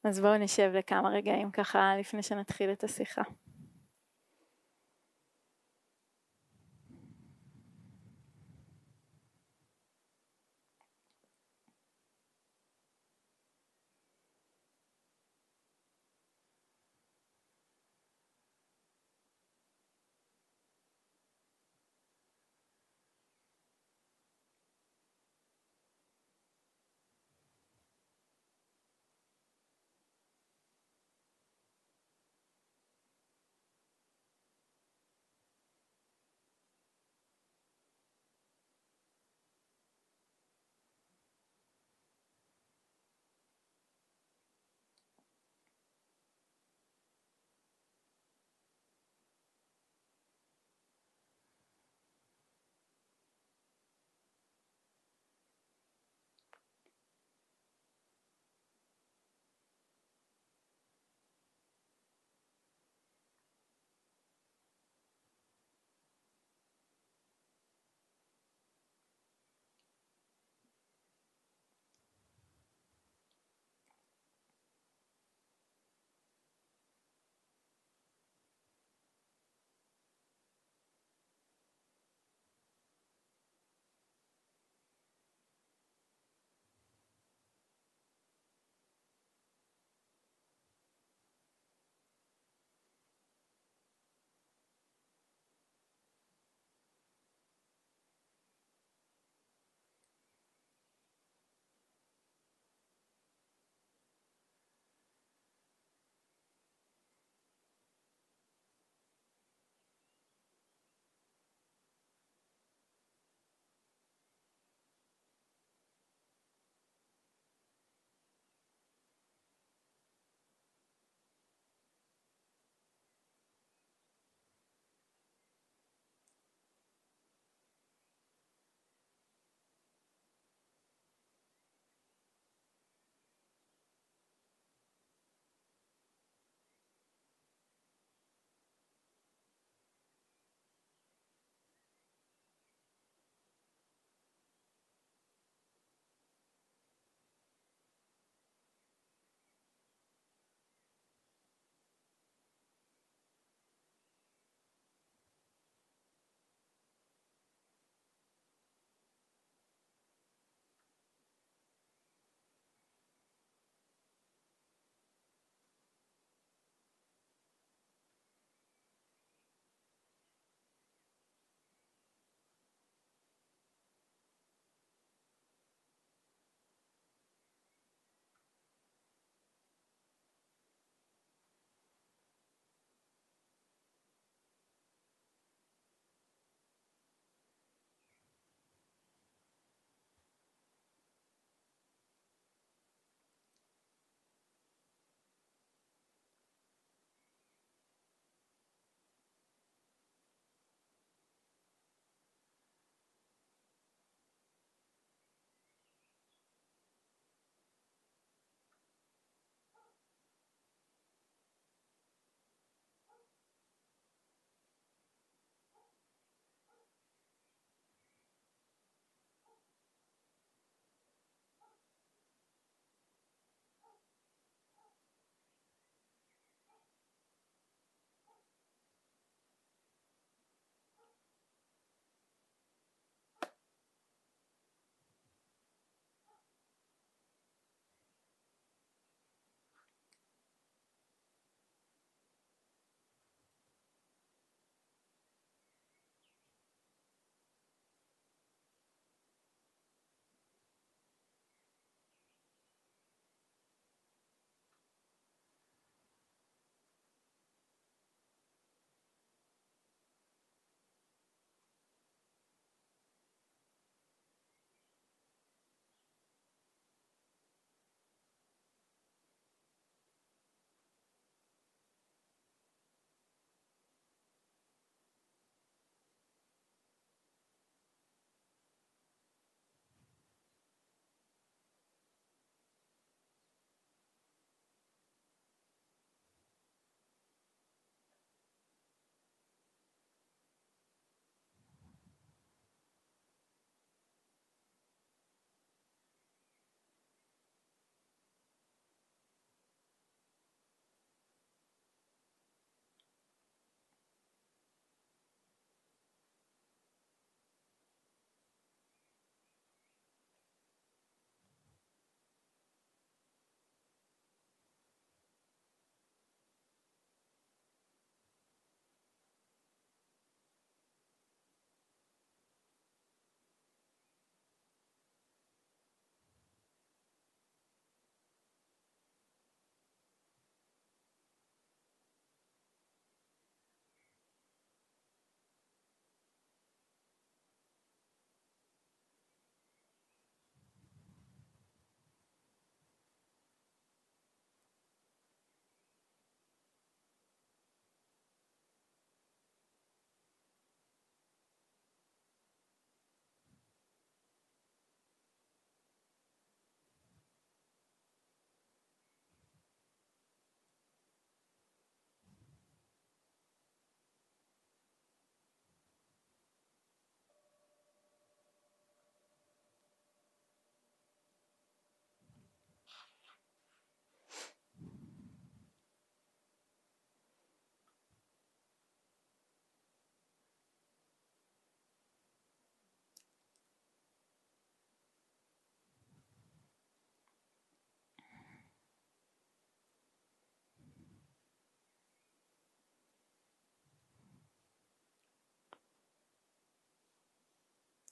אז בואו נשב לכמה רגעים ככה לפני שנתחיל את השיחה.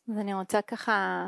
אז אני רוצה ככה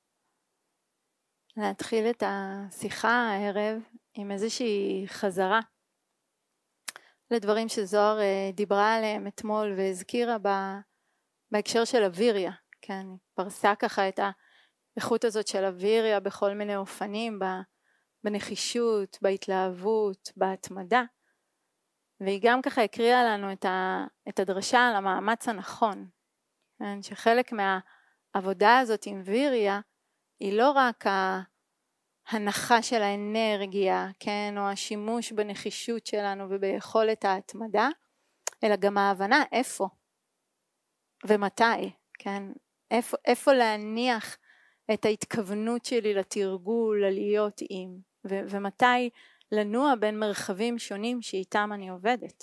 להתחיל את השיחה הערב עם איזושהי חזרה לדברים שזוהר דיברה עליהם אתמול והזכירה בהקשר של אוויריה. כן, פרסה ככה את האיכות הזאת של אוויריה בכל מיני אופנים, בנחישות, בהתלהבות, בהתמדה. והיא גם ככה הקריאה לנו את הדרשה על המאמץ הנכון. כן, שחלק מהעבודה הזאת עם ויריה היא לא רק ההנחה של האנרגיה, כן, או השימוש בנחישות שלנו וביכולת ההתמדה, אלא גם ההבנה איפה ומתי, כן, איפה להניח את ההתכוונות שלי לתרגול, ללהיות עם, ומתי לנוע בין מרחבים שונים שאיתם אני עובדת.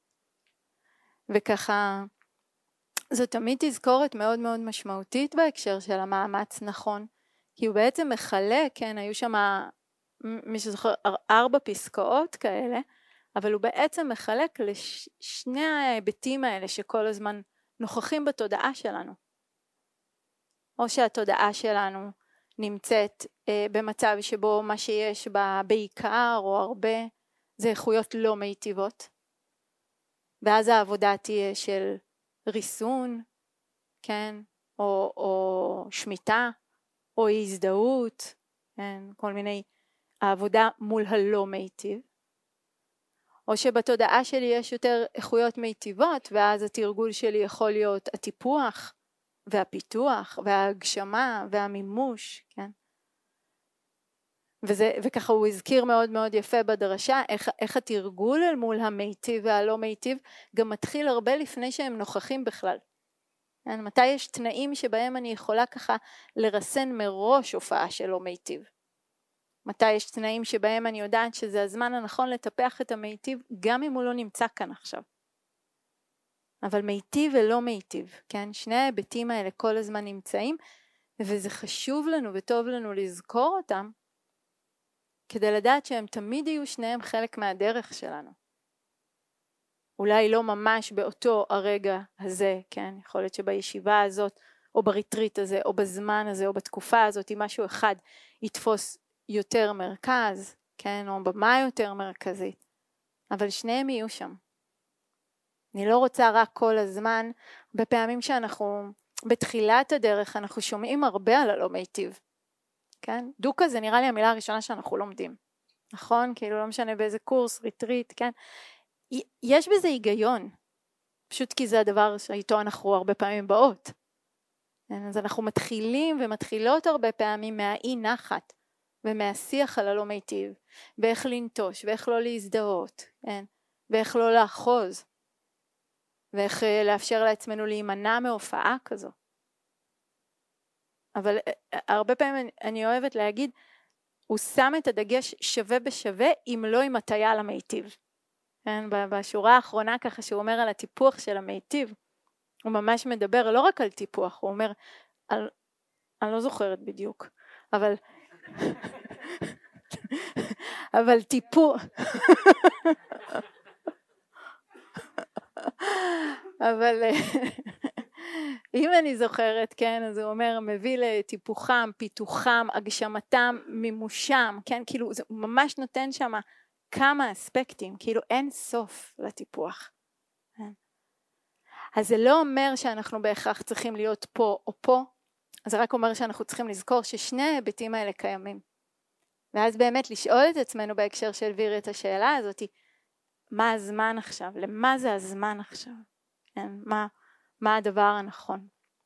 וככה זו תמיד תזכורת מאוד מאוד משמעותית בהקשר של המאמץ נכון, כי הוא בעצם מחלק, כן, היו שם מי שזוכר 4 פסקאות כאלה, אבל הוא בעצם מחלק לשני ההיבטים האלה שכל הזמן נוכחים בתודעה שלנו. או שהתודעה שלנו נמצאת במצב שבו מה שיש בה בעיקר או הרבה זה איכויות לא מיטיבות, ואז העבודה תהיה של ריסון, כן, או שמיטה, או הזדהות, כן, כל מיני העבודה מול הלא מיטיב. או שבתודעה שלי יש יותר איכויות מיטיבות, ואז התרגול שלי יכול להיות הטיפוח והפיתוח וההגשמה והמימוש, כן. וככה הוא הזכיר מאוד מאוד יפה בדרשה איך התרגול אל מול המיטיב והלא מיטיב גם מתחיל הרבה לפני שהם נוכחים בכלל. כן? מתי יש תנאים שבהם אני יכולה ככה לרסן מראש הופעה של לא מיטיב? מתי יש תנאים שבהם אני יודעת שזה הזמן הנכון לטפח את המיטיב גם אם הוא לא נמצא כאן עכשיו? אבל מיטיב ולא מיטיב, כן? שני ההיבטים האלה כל הזמן נמצאים, וזה חשוב לנו וטוב לנו לזכור אותם, כדי לדעת שהם תמיד יהיו שניהם חלק מהדרך שלנו. אולי לא ממש באותו הרגע הזה, כן? יכול להיות שבישיבה הזאת, או בריטריט הזה, או בזמן הזה, או בתקופה הזאת, אם משהו אחד יתפוס יותר מרכז, כן? או במה יותר מרכזית. אבל שניהם יהיו שם. אני לא רוצה רק כל הזמן, בפעמים שאנחנו בתחילת הדרך, אנחנו שומעים הרבה על הלא מיטיב. כן? דוקה זה נראה לי המילה הראשונה שאנחנו לומדים. נכון? כאילו לא משנה באיזה קורס, ריטריט, כן? יש בזה היגיון. פשוט כי זה הדבר שאיתו אנחנו הרבה פעמים באות. כן? אז אנחנו מתחילים ומתחילות הרבה פעמים מהאי נחת, ומהשיח על הלא מיטיב, ואיך לנטוש, ואיך לא להזדהות, כן? ואיך לא לאחוז. ואיך לאפשר לעצמנו להימנע מהופעה כזו. אבל הרבה פעמים אני אוהבת להגיד, הוא שם את הדגש שווה בשווה, אם לא עם הטיה למיטיב. כן? בשורה האחרונה ככה שהוא אומר על הטיפוח של המיטיב, הוא ממש מדבר לא רק על טיפוח, הוא אומר, אני לא זוכרת בדיוק, אבל טיפוח, אבל אם אני זוכרת, כן, אז הוא אומר, מביא לטיפוחם, פיתוחם, הגשמתם, מימושם, כן, כאילו, הוא ממש נותן שם כמה אספקטים, כאילו אין סוף לטיפוח. כן. אז זה לא אומר שאנחנו בהכרח צריכים להיות פה או פה, זה רק אומר שאנחנו צריכים לזכור ששני ההיבטים האלה קיימים. ואז באמת לשאול את עצמנו בהקשר של ויר את השאלה הזאת, מה הזמן עכשיו? למה זה הזמן עכשיו? כן, מה הדבר הנכון?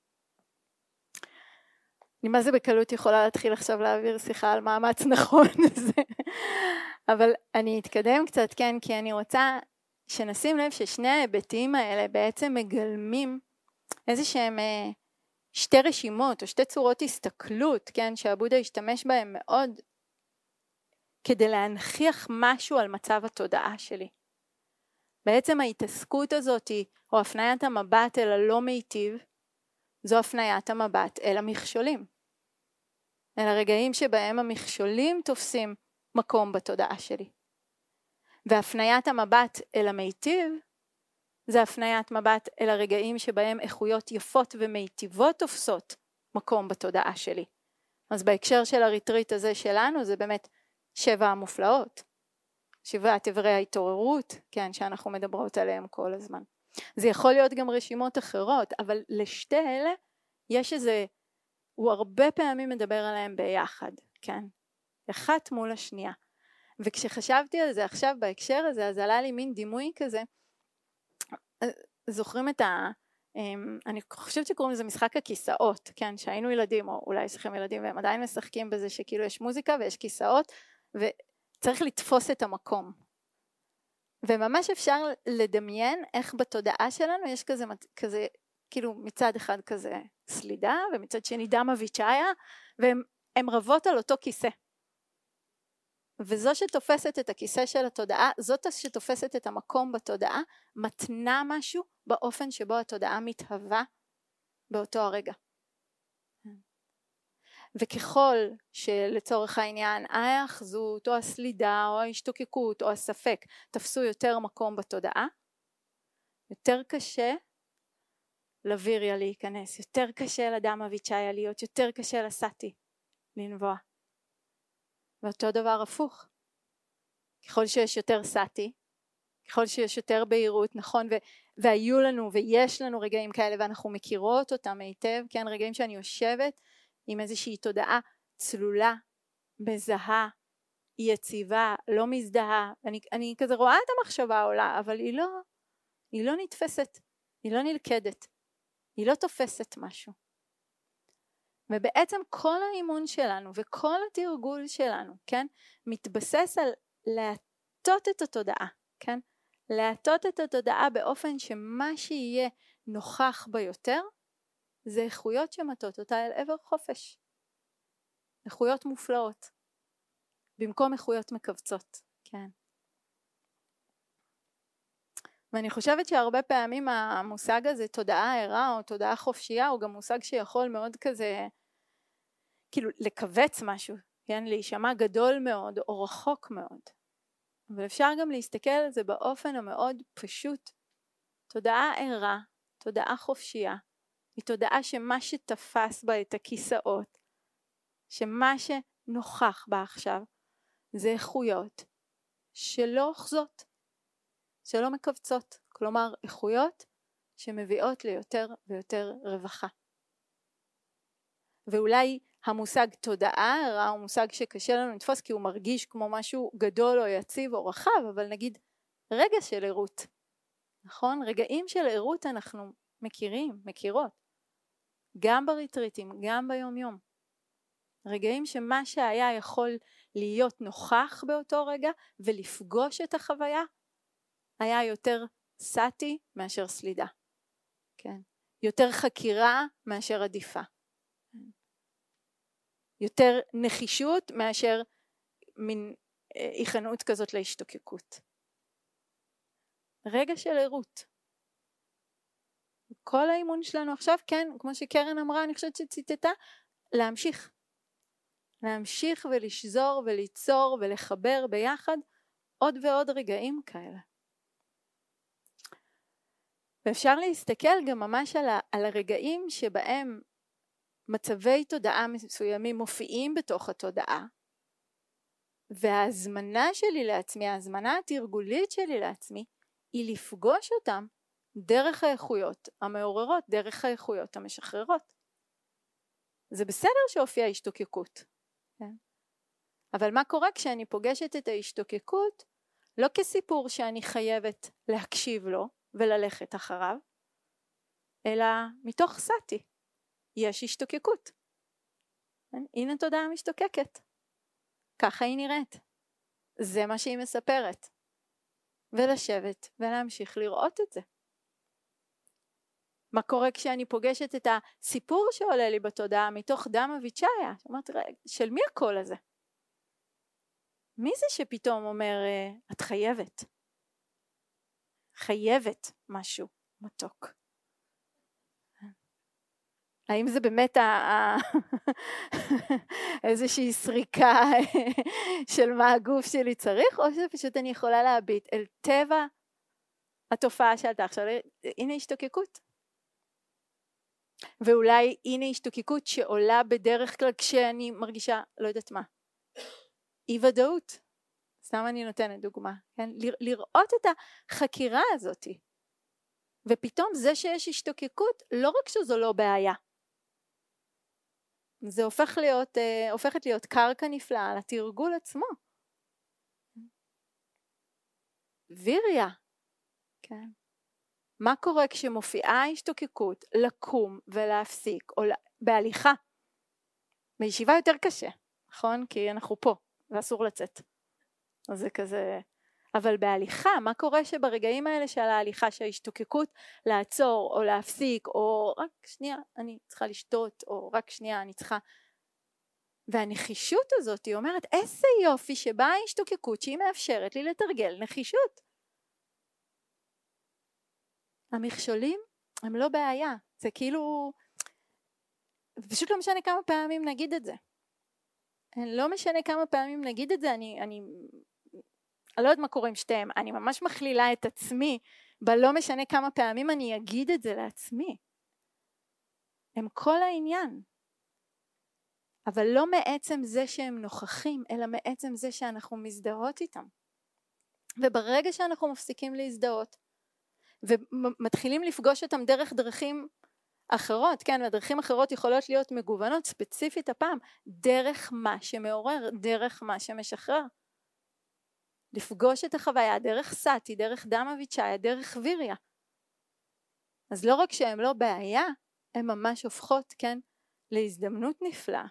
אני מה זה בקלות יכולה להתחיל עכשיו להעביר שיחה על מאמץ נכון הזה, אבל אני אתקדם קצת, כן, כי אני רוצה שנשים לב ששני ההיבטים האלה בעצם מגלמים איזה שהם שתי רשימות או שתי צורות הסתכלות, כן, שהבודה השתמש בהם מאוד כדי להנכיח משהו על מצב התודעה שלי. בעצם ההתעסקות הזאת או הפניית המבט אל הלא מיטיב, זו הפניית המבט אל המכשולים. אל הרגעים שבהם המכשולים תופסים מקום בתודעה שלי. והפניית המבט אל המיטיב, זה הפניית מבט אל הרגעים שבהם איכויות יפות ומיטיבות תופסות מקום בתודעה שלי. אז בהקשר של הריטריט הזה שלנו זה באמת 7 המופלאות, 7 איברי ההתעוררות, כן, שאנחנו מדברות עליהם כל הזמן. זה יכול להיות גם רשימות אחרות, אבל לשתי אלה יש איזה, הוא הרבה פעמים מדבר עליהם ביחד, כן, אחת מול השנייה. וכשחשבתי על זה עכשיו בהקשר הזה, אז עלה לי מין דימוי כזה, זוכרים את אני חושבת שקוראים לזה משחק הכיסאות, כן, שהיינו ילדים, או אולי יש לכם ילדים והם עדיין משחקים בזה שכאילו יש מוזיקה ויש כיסאות, וצריך לתפוס את המקום. וממש אפשר לדמיין איך בתודעה שלנו יש כזה כאילו מצד אחד כזה סלידה, ומצד שני דמה ויצ'איה, והם רבות על אותו כיסא. וזו שתופסת את הכיסא של התודעה, זאת שתופסת את המקום בתודעה, מתנה משהו באופן שבו התודעה מתהווה באותו הרגע. וככל שלצורך העניין ההאחזות או הסלידה או ההשתוקקות או הספק תפסו יותר מקום בתודעה, יותר קשה לוויריה להיכנס, יותר קשה לדמה ויצ'איה להיות, יותר קשה לסאטי לנבוע. ואותו דבר הפוך, ככל שיש יותר סאטי, ככל שיש יותר בהירות, נכון, והיו לנו ויש לנו רגעים כאלה ואנחנו מכירות אותם היטב, כן, רגעים שאני יושבת עם איזושהי תודעה צלולה, מזהה, יציבה, לא מזדהה, אני כזה רואה את המחשבה עולה, אבל היא לא נתפסת, היא לא נלכדת, היא לא תופסת משהו. ובעצם כל האימון שלנו וכל התרגול שלנו, כן, מתבסס על להטות את התודעה, כן, להטות את התודעה באופן שמה שיהיה נוכח ביותר, זה איכויות שמטות אותה אל עבר חופש. איכויות מופלאות, במקום איכויות מקבצות, כן. ואני חושבת שהרבה פעמים המושג הזה, תודעה ערה או תודעה חופשייה, הוא גם מושג שיכול מאוד כזה, כאילו לקבץ משהו, כן, להישמע גדול מאוד או רחוק מאוד. אבל אפשר גם להסתכל על זה באופן המאוד פשוט. תודעה ערה, תודעה חופשייה, היא תודעה שמה שתפס בה את הכיסאות, שמה שנוכח בה עכשיו, זה איכויות שלא אוחזות, שלא מקבצות, כלומר איכויות שמביאות ליותר ויותר רווחה. ואולי המושג תודעה ערה הוא מושג שקשה לנו לתפוס כי הוא מרגיש כמו משהו גדול או יציב או רחב, אבל נגיד רגע של עירות, נכון? רגעים של עירות אנחנו מכירות, גם בריטריטים, גם ביום יום. רגעים שמה שהיה יכול להיות נוכח באותו רגע ולפגוש את החוויה, היה יותר סאטי מאשר סלידה, כן? יותר חקירה מאשר עדיפה. יותר נחישות מאשר מין היכנות כזאת להשתוקקות. רגע של עירות. כל האימון שלנו עכשיו, כן, כמו שקרן אמרה, אני חושבת שציטטה, להמשיך ולשזור וליצור ולחבר ביחד עוד ועוד רגעים כאלה. ואפשר להסתכל גם ממש על הרגעים שבהם מצבי תודעה מסוימים מופיעים בתוך התודעה, וההזמנה שלי לעצמי, ההזמנה התרגולית שלי לעצמי, היא לפגוש אותם דרך האיכויות המעוררות, דרך האיכויות המשחררות. זה בסדר שהופיעה השתוקקות, כן? אבל מה קורה כשאני פוגשת את ההשתוקקות, לא כסיפור שאני חייבת להקשיב לו וללכת אחריו, אלא מתוך סאטי. יש השתוקקות. הנה תודעה משתוקקת. ככה היא נראית. זה מה שהיא מספרת. ולשבת ולהמשיך לראות את זה. מה קורה כשאני פוגשת את הסיפור שעולה לי בתודעה מתוך דמה ויצ'איה? אומרת, של מי הקול הזה? מי זה שפתאום אומר, את חייבת? חייבת משהו מתוק. האם זה באמת איזושהי סריקה של מה הגוף שלי צריך, או שפשוט אני יכולה להביט אל טבע התופעה שעלתה. עכשיו, הנה השתוקקות. ואולי הנה השתוקקות שעולה בדרך כלל כשאני מרגישה, לא יודעת מה, אי ודאות. סתם אני נותנת דוגמה, כן? לראות את החקירה הזאת. ופתאום זה שיש השתוקקות, לא רק שזו לא בעיה. זה הופכת להיות קרקע נפלאה לתרגול עצמו. ויריה, כן? מה קורה כשמופיעה השתוקקות לקום ולהפסיק, או בהליכה? בישיבה יותר קשה, נכון? כי אנחנו פה, ואסור לצאת. אז זה כזה... אבל בהליכה, מה קורה שברגעים האלה של ההליכה, שההשתוקקות לעצור או להפסיק, או רק שנייה אני צריכה לשתות, או רק שנייה אני צריכה... והנחישות הזאת היא אומרת, איזה יופי שבאה ההשתוקקות שהיא מאפשרת לי לתרגל נחישות. המכשולים הם לא בעיה, זה כאילו, פשוט לא משנה כמה פעמים נגיד את זה. לא משנה כמה פעמים נגיד את זה, אני לא יודעת מה קורה עם שתיהם, אני ממש מכלילה את עצמי, בלא משנה כמה פעמים אני אגיד את זה לעצמי. הם כל העניין. אבל לא מעצם זה שהם נוכחים, אלא מעצם זה שאנחנו מזדהות איתם. וברגע שאנחנו מפסיקים להזדהות, ומתחילים לפגוש אותם דרך דרכים אחרות, כן, והדרכים אחרות יכולות להיות מגוונות, ספציפית הפעם, דרך מה שמעורר, דרך מה שמשחרר. לפגוש את החוויה דרך סאטי, דרך דמה ויצ'איה, דרך ויריה. אז לא רק שהן לא בעיה, הן ממש הופכות, כן, להזדמנות נפלאה.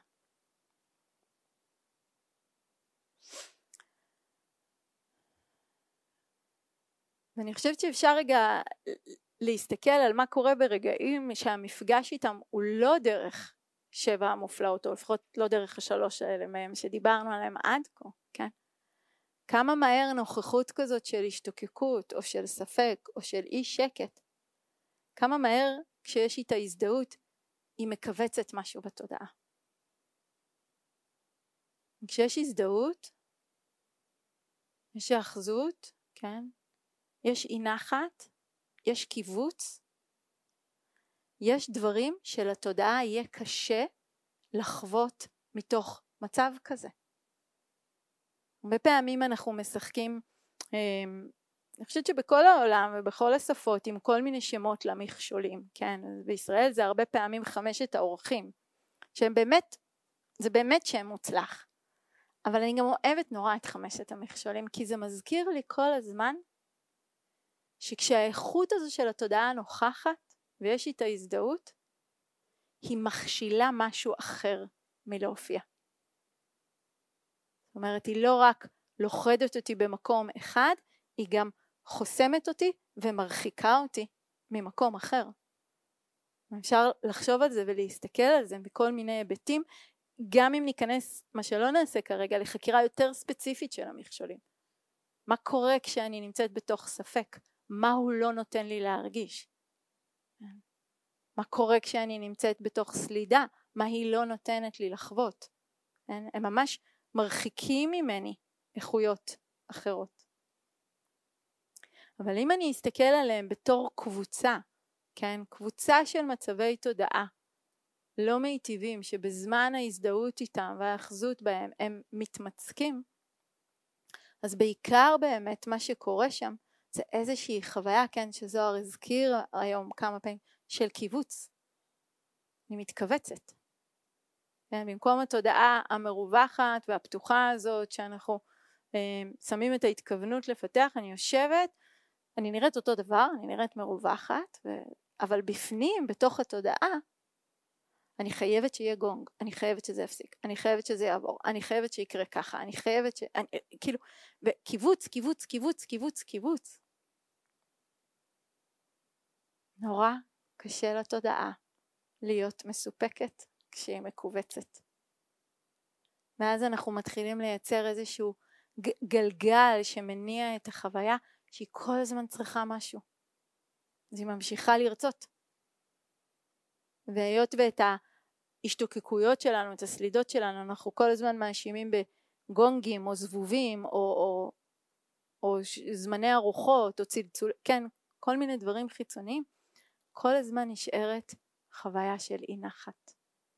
ואני חושבת שאפשר רגע להסתכל על מה קורה ברגעים שהמפגש איתם הוא לא דרך 7 המופלאות, או לפחות לא דרך 3 האלה מהם שדיברנו עליהם עד כה, כן? כמה מהר נוכחות כזאת של השתוקקות, או של ספק, או של אי שקט, כמה מהר כשיש איתה הזדהות, היא מקבצת משהו בתודעה. כשיש הזדהות, יש האחזות, כן? יש אי נחת, יש קיבוץ, יש דברים שלתודעה יהיה קשה לחוות מתוך מצב כזה. הרבה פעמים אנחנו משחקים, אני חושבת שבכל העולם ובכל השפות עם כל מיני שמות למכשולים, כן? בישראל זה הרבה פעמים 5 האורחים, שהם באמת, זה באמת שם מוצלח. אבל אני גם אוהבת נורא את 5 המכשולים, כי זה מזכיר לי כל הזמן, שכשהאיכות הזו של התודעה נוכחת, ויש איתה הזדהות, היא מכשילה משהו אחר מלהופיע. זאת אומרת, היא לא רק לוכדת אותי במקום אחד, היא גם חוסמת אותי ומרחיקה אותי ממקום אחר. אפשר לחשוב על זה ולהסתכל על זה בכל מיני היבטים, גם אם ניכנס, מה שלא נעשה כרגע, לחקירה יותר ספציפית של המכשולים. מה קורה כשאני נמצאת בתוך ספק? מה הוא לא נותן לי להרגיש? מה קורה כשאני נמצאת בתוך סלידה? מה היא לא נותנת לי לחוות? הם ממש מרחיקים ממני איכויות אחרות. אבל אם אני אסתכל עליהם בתור קבוצה, כן? קבוצה של מצבי תודעה לא מיטיבים, שבזמן ההזדהות איתם והאחזות בהם הם מתמצקים, אז בעיקר באמת מה שקורה שם זה איזושהי חוויה, כן, שזוהר הזכיר היום כמה פעמים, של קיבוץ. אני מתכווצת. כן, במקום התודעה המרווחת והפתוחה הזאת שאנחנו שמים את ההתכוונות לפתח, אני יושבת, אני נראית אותו דבר, אני נראית מרווחת, אבל בפנים, בתוך התודעה, אני חייבת שיהיה גונג, אני חייבת שזה יפסיק, אני חייבת שזה יעבור, אני חייבת שיקרה ככה, אני חייבת כאילו, וקיבוץ, קיבוץ, קיבוץ, קיבוץ, קיבוץ. נורא קשה לתודעה להיות מסופקת כשהיא מקובצת. ואז אנחנו מתחילים לייצר איזשהו גלגל שמניע את החוויה שהיא כל הזמן צריכה משהו. אז היא ממשיכה לרצות. והיות ואת ההשתוקקויות שלנו, את הסלידות שלנו, אנחנו כל הזמן מאשימים בגונגים או זבובים או זמני ארוחות או צלצול, כן, כל מיני דברים חיצוניים, כל הזמן נשארת חוויה של אי נחת.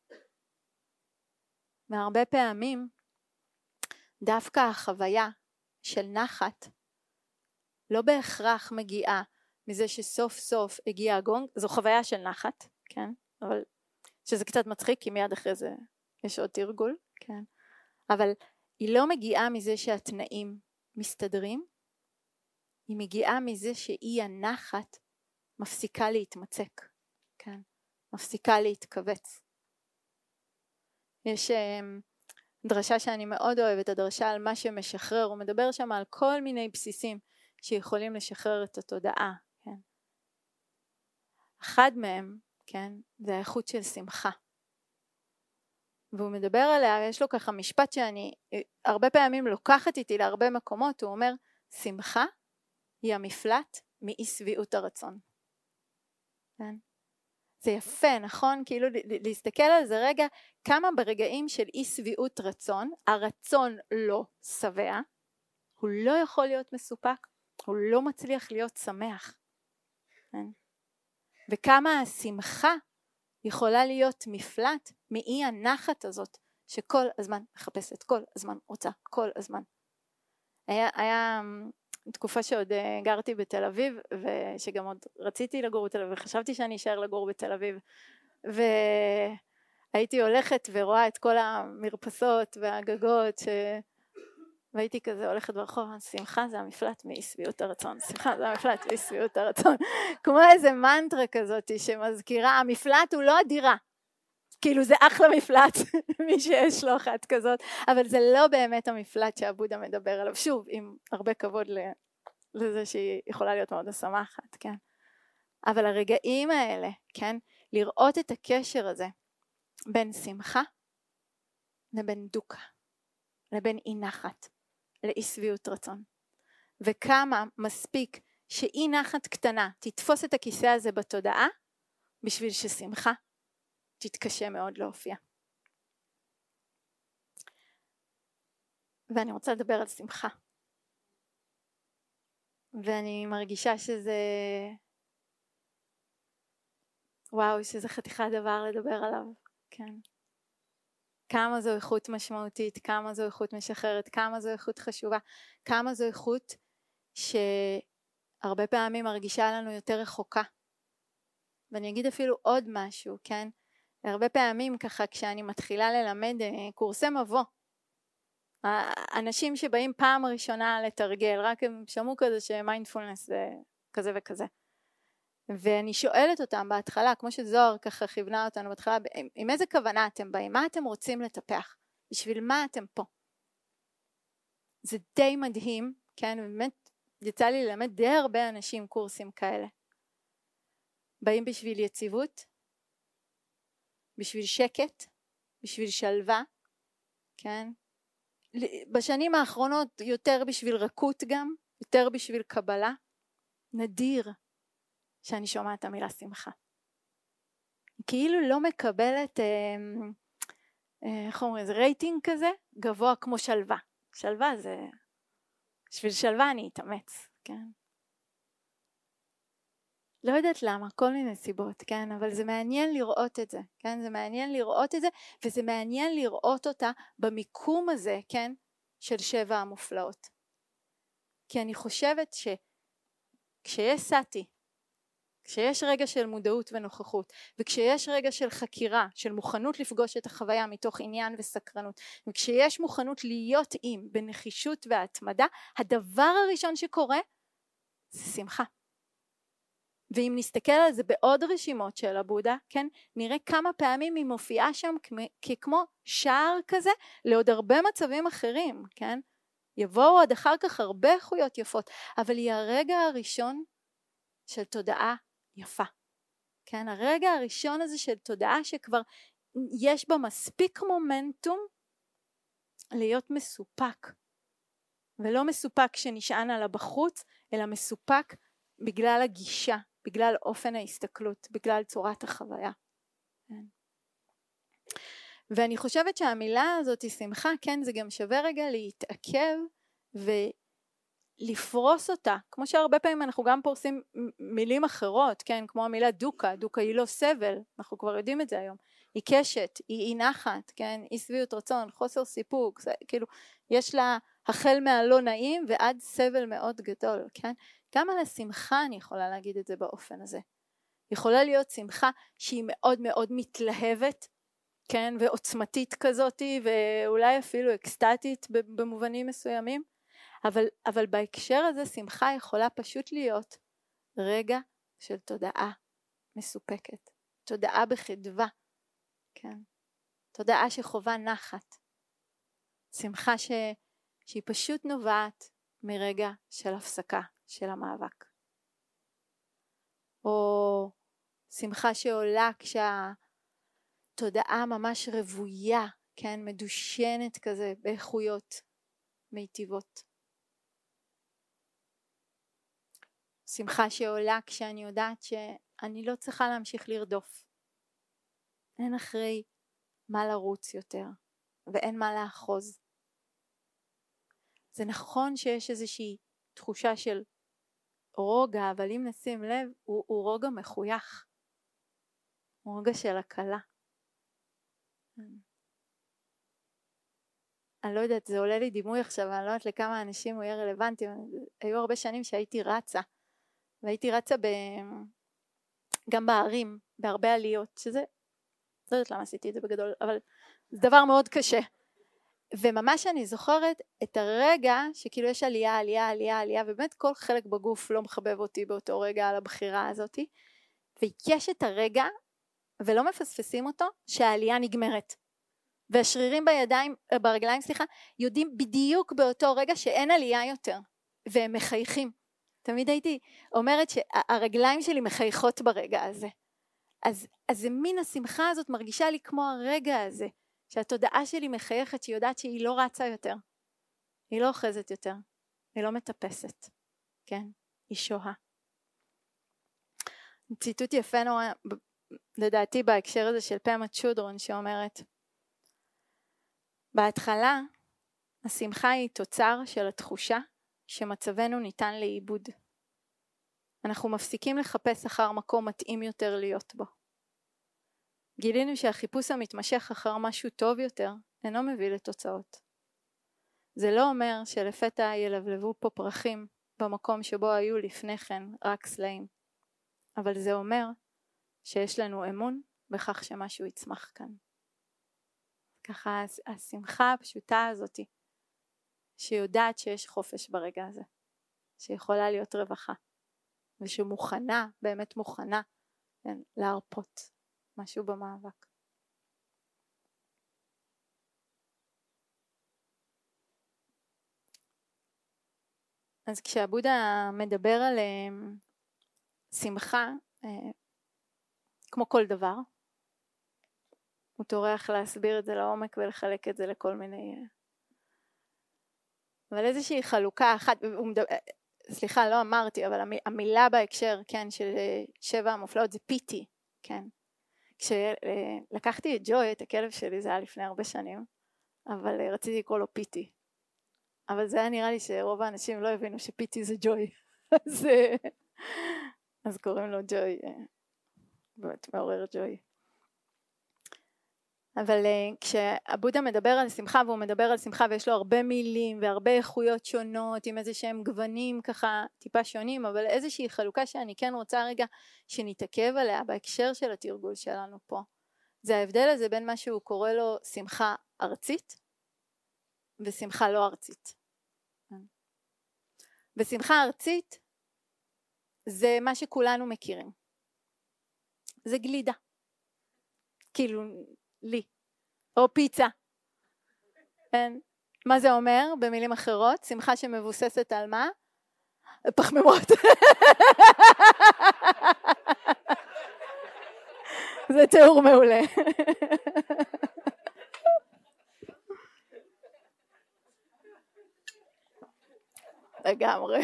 והרבה פעמים דווקא החוויה של נחת לא בהכרח מגיעה מזה שסוף סוף הגיע הגונג, זו חוויה של נחת, כן? אבל שזה קצת מצחיק כי מיד אחרי זה יש עוד תרגול, כן? אבל היא לא מגיעה מזה שהתנאים מסתדרים, היא מגיעה מזה שהיא הנחת מפסיקה להתמצק, כן? מפסיקה להתכווץ. יש דרשה שאני מאוד אוהבת, הדרשה על מה שמשחרר, הוא מדבר שם על כל מיני בסיסים שיכולים לשחרר את התודעה, כן? אחד מהם, כן, זה האיכות של שמחה. והוא מדבר עליה, יש לו ככה משפט שאני הרבה פעמים לוקחת איתי להרבה מקומות, הוא אומר, שמחה היא המפלט מאי שביעות הרצון. כן? זה יפה, נכון? כאילו להסתכל על זה רגע, כמה ברגעים של אי שביעות רצון, הרצון לא שבע, הוא לא יכול להיות מסופק, הוא לא מצליח להיות שמח. כן? וכמה השמחה יכולה להיות מפלט מאי הנחת הזאת, שכל הזמן מחפשת, כל הזמן רוצה, כל הזמן. היה תקופה שעוד גרתי בתל אביב, ושגם עוד רציתי לגור בתל אביב, וחשבתי שאני אשאר לגור בתל אביב, והייתי הולכת ורואה את כל המרפסות והגגות, והייתי כזה הולכת ברחוב, שמחה זה המפלט מאי שביעות הרצון, שמחה זה המפלט מאי שביעות הרצון, כמו איזה מנטרה כזאת שמזכירה, המפלט הוא לא הדירה, כאילו זה אחלה מפלט, מי שיש לו אחת כזאת, אבל זה לא באמת המפלט שהבודה מדבר עליו, שוב, עם הרבה כבוד לזה שהיא יכולה להיות מאוד משמחת, כן? אבל הרגעים האלה, כן? לראות את הקשר הזה, בין שמחה, לבין דוקה, לבין אי נחת, לאי שביעות רצון. וכמה מספיק שאי נחת קטנה תתפוס את הכיסא הזה בתודעה, בשביל ששמחה תתקשה מאוד להופיע. ואני רוצה לדבר על שמחה. ואני מרגישה שזה, וואו, שזה חתיכת דבר לדבר עליו, כן. כמה זו איכות משמעותית, כמה זו איכות משחררת, כמה זו איכות חשובה, כמה זו איכות שהרבה פעמים מרגישה לנו יותר רחוקה. ואני אגיד אפילו עוד משהו, כן. הרבה פעמים ככה כשאני מתחילה ללמד קורסי מבוא, אנשים שבאים פעם ראשונה לתרגל, רק הם שמעו כזה שמיינדפולנס זה כזה וכזה. ואני שואלת אותם בהתחלה, כמו שזוהר ככה כיוונה אותנו בהתחלה, עם איזה כוונה אתם באים? מה אתם רוצים לטפח? בשביל מה אתם פה? זה די מדהים, כן? באמת יצא לי ללמד די הרבה אנשים קורסים כאלה. באים בשביל יציבות, בשביל שקט, בשביל שלווה, כן? בשנים האחרונות יותר בשביל רכות גם, יותר בשביל קבלה. נדיר שאני שומעת את המילה שמחה. כאילו לא מקבלת, איך אומרים, זה רייטינג כזה, גבוה כמו שלווה. שלווה זה, בשביל שלווה אני אתאמץ, כן? לא יודעת למה, כל מיני סיבות, כן? אבל זה מעניין לראות את זה, כן? זה מעניין לראות את זה, וזה מעניין לראות אותה במיקום הזה, כן? של 7 המופלאות. כי אני חושבת שכשיש סאטי, כשיש רגע של מודעות ונוכחות, וכשיש רגע של חקירה, של מוכנות לפגוש את החוויה מתוך עניין וסקרנות, וכשיש מוכנות להיות עם בנחישות והתמדה, הדבר הראשון שקורה זה שמחה. ואם נסתכל על זה בעוד רשימות של הבודה, כן, נראה כמה פעמים היא מופיעה שם כמו שער כזה לעוד הרבה מצבים אחרים, כן? יבואו עוד אחר כך הרבה איכויות יפות, אבל היא הרגע הראשון של תודעה יפה, כן? הרגע הראשון הזה של תודעה שכבר יש בה מספיק מומנטום להיות מסופק, ולא מסופק שנשען על הבחוץ, אלא מסופק בגלל הגישה, בגלל אופן ההסתכלות, בגלל צורת החוויה. כן. ואני חושבת שהמילה הזאת היא שמחה, כן, זה גם שווה רגע להתעכב לפרוס אותה, כמו שהרבה פעמים אנחנו גם פורסים מילים אחרות, כן, כמו המילה דוקה, דוקה היא לא סבל, אנחנו כבר יודעים את זה היום, היא קשת, היא נחת, כן, אי שביעות רצון, חוסר סיפוק, זה, כאילו, יש לה החל מהלא נעים ועד סבל מאוד גדול, כן, גם על השמחה אני יכולה להגיד את זה באופן הזה, יכולה להיות שמחה שהיא מאוד מאוד מתלהבת, כן, ועוצמתית כזאת, ואולי אפילו אקסטטית במובנים מסוימים, אבל בהקשר הזה שמחה יכולה פשוט להיות רגע של תודעה מסופקת, תודעה בחדווה, כן, תודעה שחובה נחת, שמחה שהיא פשוט נובעת מרגע של הפסקה של המאבק, או שמחה שעולה כשהתודעה ממש רבויה, כן, מדושנת כזה באיכויות מיטיבות. שמחה שעולה כשאני יודעת שאני לא צריכה להמשיך לרדוף. אין אחרי מה לרוץ יותר, ואין מה לאחוז. זה נכון שיש איזושהי תחושה של רוגע, אבל אם נשים לב, הוא רוגע מחוייך. הוא רוגע של הקלה. אני לא יודעת, זה עולה לי דימוי עכשיו, אני לא יודעת לכמה אנשים הוא יהיה רלוונטי. היו הרבה שנים שהייתי רצה, והייתי רצה גם בערים, בהרבה עליות, שזה, לא יודעת למה עשיתי את זה בגדול, אבל זה דבר מאוד קשה. וממש אני זוכרת את הרגע שכאילו יש עלייה, עלייה, עלייה, עלייה, ובאמת כל חלק בגוף לא מחבב אותי באותו רגע על הבחירה הזאת, ויש את הרגע, ולא מפספסים אותו, שהעלייה נגמרת. והשרירים ברגליים, יודעים בדיוק באותו רגע שאין עלייה יותר, והם מחייכים. תמיד הייתי אומרת שהרגליים שלי מחייכות ברגע הזה. אז זה מין השמחה הזאת מרגישה לי כמו הרגע הזה, שהתודעה שלי מחייכת, שהיא יודעת שהיא לא רצה יותר, היא לא אוחזת יותר, היא לא מטפסת, כן? היא שוהה. ציטוט יפה נורא, לדעתי בהקשר הזה של פמה צ'ודרון, שאומרת, בהתחלה השמחה היא תוצר של התחושה שמצבנו ניתן לאיבוד. אנחנו מפסיקים לחפש אחר מקום מתאים יותר להיות בו. גילינו שהחיפוש המתמשך אחר משהו טוב יותר אינו מביא לתוצאות. זה לא אומר שלפתע ילבלבו פה פרחים במקום שבו היו לפני כן רק סלעים, אבל זה אומר שיש לנו אמון בכך שמשהו יצמח כאן. ככה השמחה הפשוטה הזאת, שיודעת שיש חופש ברגע הזה, שיכולה להיות רווחה, ושמוכנה, באמת מוכנה, כן, להרפות משהו במאבק. אז כשהבודה מדבר על שמחה, כמו כל דבר, הוא טורח להסביר את זה לעומק ולחלק את זה לכל מיני, אבל איזושהי חלוקה אחת, סליחה לא אמרתי, אבל המילה בהקשר, כן, של 7 המופלאות זה פיטי, כן. כשלקחתי את ג'וי, את הכלב שלי, זה היה לפני הרבה שנים, אבל רציתי לקרוא לו פיטי, אבל זה היה נראה לי שרוב האנשים לא הבינו שפיטי זה ג'וי, אז קוראים לו ג'וי, באמת מעורר ג'וי. אבל כשהבודה מדבר על שמחה, והוא מדבר על שמחה ויש לו הרבה מילים והרבה איכויות שונות עם איזה שהם גוונים ככה טיפה שונים, אבל איזושהי חלוקה שאני כן רוצה רגע שנתעכב עליה בהקשר של התרגול שלנו פה, זה ההבדל הזה בין מה שהוא קורא לו שמחה ארצית ושמחה לא ארצית. ושמחה ארצית זה מה שכולנו מכירים, זה גלידה, כאילו לי, או פיצה. כן? מה זה אומר במילים אחרות? שמחה שמבוססת על מה? פחמימות. זה תיאור מעולה. לגמרי.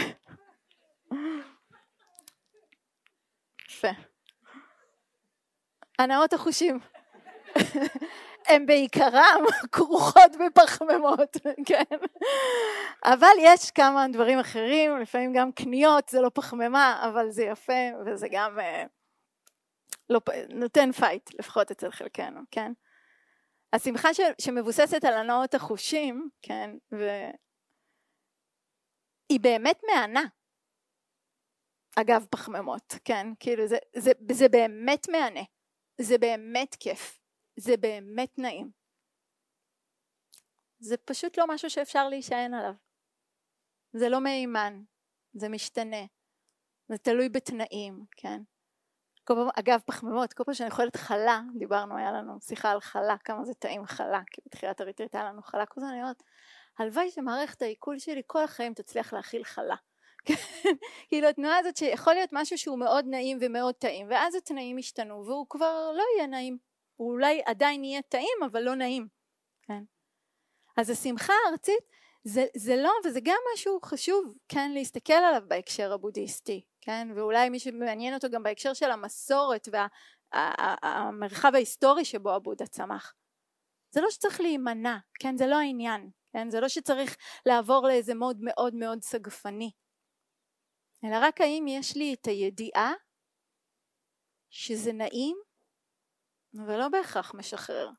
יפה. הנאות החושים. הם בעיקרם כרוכות בפחמימות, כן. אבל יש כמה דברים אחרים, לפעמים גם קניות, זה לא פחמימה, אבל זה יפה, וזה גם נותן פייט, לפחות אצל חלקנו, כן. השמחה שמבוססת על הנאות החושים, כן, היא באמת מענה. אגב פחמימות, כן, כאילו זה באמת מענה, זה באמת כיף, זה באמת נעים. זה פשוט לא משהו שאפשר להישען עליו. זה לא מהימן, זה משתנה, זה תלוי בתנאים, כן. אגב פחמימות, כל פעם שאני אוכלת חלה, דיברנו, היה לנו שיחה על חלה, כמה זה טעים חלה, כי בתחילת הריטריט היה לנו חלה, כל זה אני אומרת, הלוואי שמערכת העיכול שלי כל החיים תצליח להכיל חלה. כאילו התנועה הזאת שיכול להיות משהו שהוא מאוד נעים ומאוד טעים, ואז התנאים השתנו והוא כבר לא יהיה נעים, הוא אולי עדיין יהיה טעים אבל לא נעים, כן. אז השמחה הארצית זה לא, וזה גם משהו חשוב, כן, להסתכל עליו בהקשר הבודהיסטי, כן, ואולי מי שמעניין אותו גם בהקשר של המסורת והמרחב ההיסטורי שבו הבודה צמח. זה לא שצריך להימנע, כן, זה לא העניין, כן, זה לא שצריך לעבור לאיזה מוד מאוד מאוד סגפני, אלא רק האם יש לי את הידיעה שזה נעים ולא בהכרח משחרר.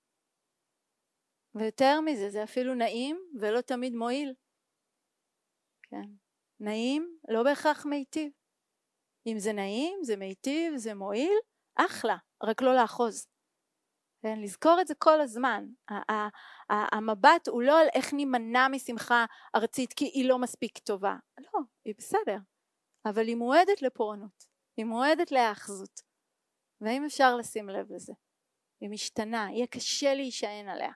ויותר מזה, זה אפילו נעים ולא תמיד מועיל. כן. נעים לא בהכרח מיטיב. אם זה נעים, זה מיטיב, זה מועיל, אחלה, רק לא לאחוז. כן, לזכור את זה כל הזמן. המבט הוא לא על איך נימנע משמחה ארצית כי היא לא מספיק טובה. לא, היא בסדר. אבל היא מועדת לפורענות, היא מועדת להאחזות. והאם אפשר לשים לב לזה? היא משתנה, יהיה קשה להישען עליה.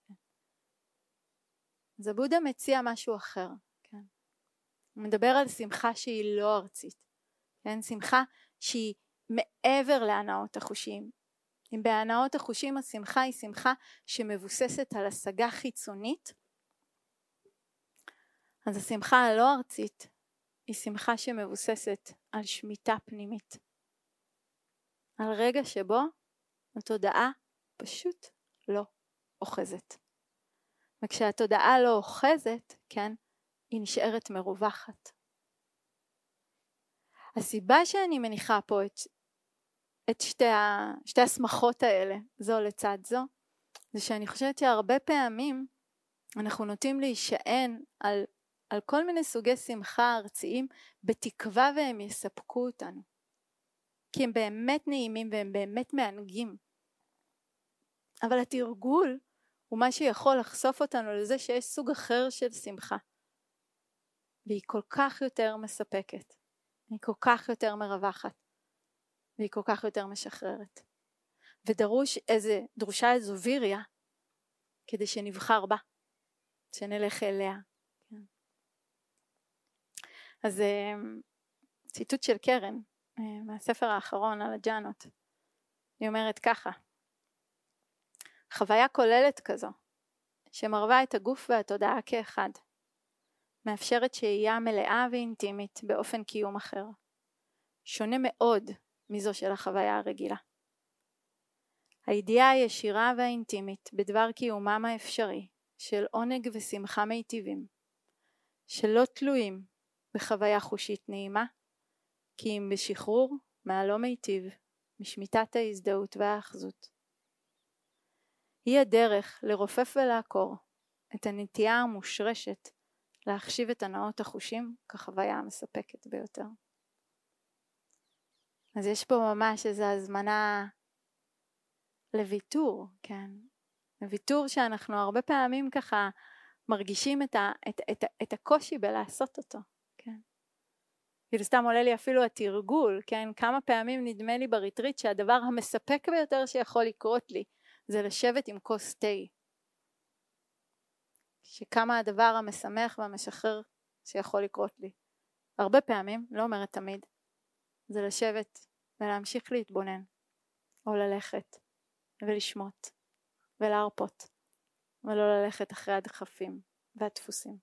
אז הבודה מציע משהו אחר, כן? הוא מדבר על שמחה שהיא לא ארצית, כן? שמחה שהיא מעבר להנאות החושים. אם בהנאות החושים השמחה היא שמחה שמבוססת על השגה חיצונית, אז השמחה הלא ארצית היא שמחה שמבוססת על שמיטה פנימית. על רגע שבו התודעה פשוט לא אוחזת. וכשהתודעה לא אוחזת, כן, היא נשארת מרווחת. הסיבה שאני מניחה פה את שתי השמחות האלה, זו לצד זו, זה שאני חושבת שהרבה פעמים אנחנו נוטים להישען על כל מיני סוגי שמחה ארציים בתקווה והם יספקו אותנו. כי הם באמת נעימים והם באמת מענגים. אבל התרגול הוא מה שיכול לחשוף אותנו לזה שיש סוג אחר של שמחה. והיא כל כך יותר מספקת. היא כל כך יותר מרווחת. והיא כל כך יותר משחררת. ודרושה איזו ויריה כדי שנבחר בה. שנלך אליה. כן. אז ציטוט של קרן מהספר האחרון על הג'אנות. היא אומרת ככה: חוויה כוללת כזו שמרווה את הגוף והתודעה כאחד, מאפשרת שהייה מלאה ואינטימית באופן קיום אחר, שונה מאוד מזו של החוויה הרגילה. הידיעה הישירה והאינטימית בדבר קיומם האפשרי של עונג ושמחה מיטיבים, שלא תלויים בחוויה חושית נעימה, כי אם בשחרור מהלא מיטיב, משמיטת ההזדהות והאחזות. היא הדרך לרופף ולעקור את הנטייה המושרשת להחשיב את הנאות החושים כחוויה המספקת ביותר. אז יש פה ממש איזו הזמנה לוויתור, כן? לוויתור שאנחנו הרבה פעמים ככה מרגישים את הקושי בלעשות אותו, כן? כאילו סתם עולה לי אפילו התרגול, כן? כמה פעמים נדמה לי בריטריט שהדבר המספק ביותר שיכול לקרות לי זה לשבת עם כוס תה. שכמה הדבר המשמח והמשחרר שיכול לקרות לי. הרבה פעמים, לא אומרת תמיד, זה לשבת ולהמשיך להתבונן, או ללכת ולשמות ולהרפות, ולא ללכת אחרי הדחפים והדפוסים.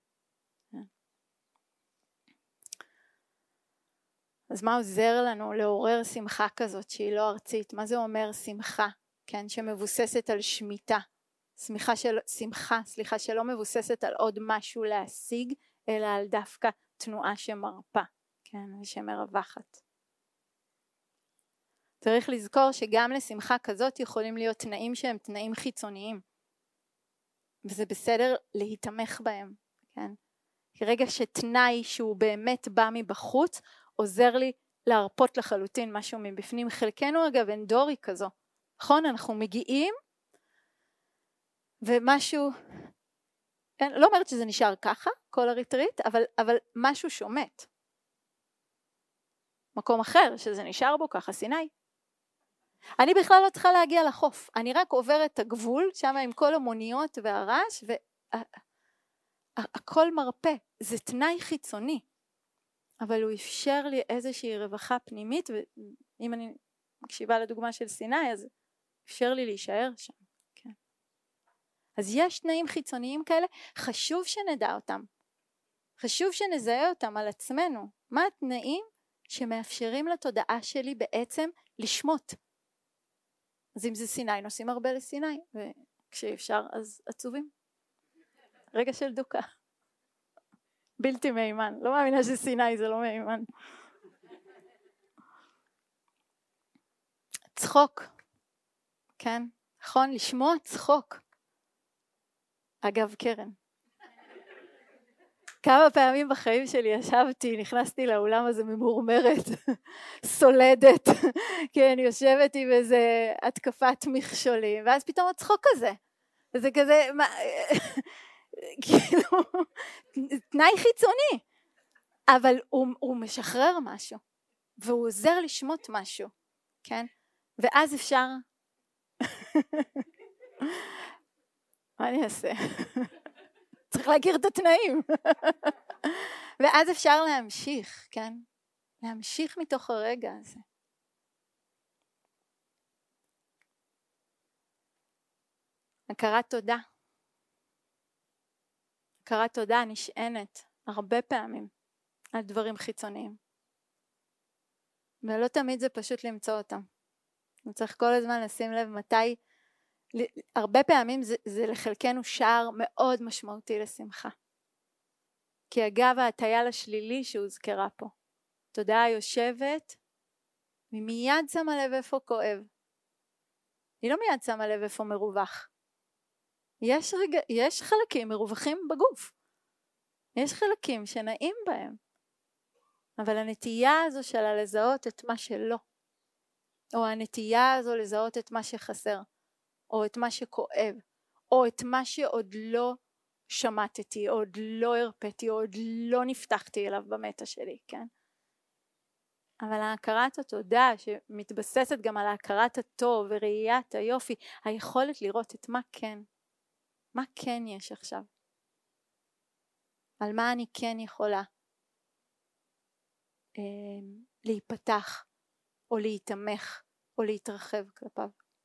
אז מה עוזר לנו לעורר שמחה כזאת שהיא לא ארצית? מה זה אומר שמחה כן, שמבוססת על שמיטה, שמחה שלא מבוססת על עוד משהו להשיג, אלא על דווקא תנועה שמרפה, כן, ושמרווחת. צריך לזכור שגם לשמחה כזאת יכולים להיות תנאים שהם תנאים חיצוניים, וזה בסדר להתמך בהם, כן? כי רגע שתנאי שהוא באמת בא מבחוץ, עוזר לי להרפות לחלוטין משהו מבפנים. חלקנו אגב אנדורי כזו, נכון? אנחנו מגיעים, ומשהו, כן? לא אומרת שזה נשאר ככה, כל הריטריט, אבל משהו שומט. מקום אחר שזה נשאר בו ככה, סיני. אני בכלל לא צריכה להגיע לחוף, אני רק עוברת את הגבול, שם עם כל המוניות והרעש, והכל מרפא, זה תנאי חיצוני, אבל הוא אפשר לי איזושהי רווחה פנימית, ואם אני מקשיבה לדוגמה של סיני, אז אפשר לי להישאר שם. כן. אז יש תנאים חיצוניים כאלה, חשוב שנדע אותם, חשוב שנזהה אותם על עצמנו, מה התנאים שמאפשרים לתודעה שלי בעצם לשמות. אז אם זה סיני, נוסעים הרבה לסיני, וכשאפשר אז עצובים. רגע של דוקה. בלתי מימן, לא מאמינה שסיני זה לא מימן. צחוק, כן? נכון? לשמוע צחוק. אגב, קרן. כמה פעמים בחיים שלי ישבתי, נכנסתי לאולם הזה ממורמרת, סולדת, כן, יושבת עם איזה התקפת מכשולים, ואז פתאום הצחוק הזה, וזה כזה, כאילו, תנאי חיצוני, אבל הוא משחרר משהו, והוא עוזר לשמות משהו, כן? ואז אפשר, מה אני אעשה? צריך להכיר את התנאים. ואז אפשר להמשיך, כן? להמשיך מתוך הרגע הזה. הכרת תודה. הכרת תודה נשענת הרבה פעמים על דברים חיצוניים. ולא תמיד זה פשוט למצוא אותם. צריך כל הזמן לשים לב מתי, הרבה פעמים זה לחלקנו שער מאוד משמעותי לשמחה. כי אגב ההטייה לשלילי שהוזכרה פה, תודעה יושבת, היא מיד שמה לב איפה כואב. היא לא מיד שמה לב איפה מרווח. יש חלקים מרווחים בגוף. יש חלקים שנעים בהם. אבל הנטייה הזו שלה לזהות את מה שלא, או הנטייה הזו לזהות את מה שחסר, או את מה שכואב, או את מה שעוד לא שמעתי, עוד לא הרפאתי, עוד לא נפתחתי אליו במטה שלי, כן? אבל ההכרת התודה שמתבססת גם על ההכרת הטוב וראיית היופי, היכולת לראות את מה כן יש עכשיו, על מה אני כן יכולה להיפתח או להתמך או להתרחב כלפיו.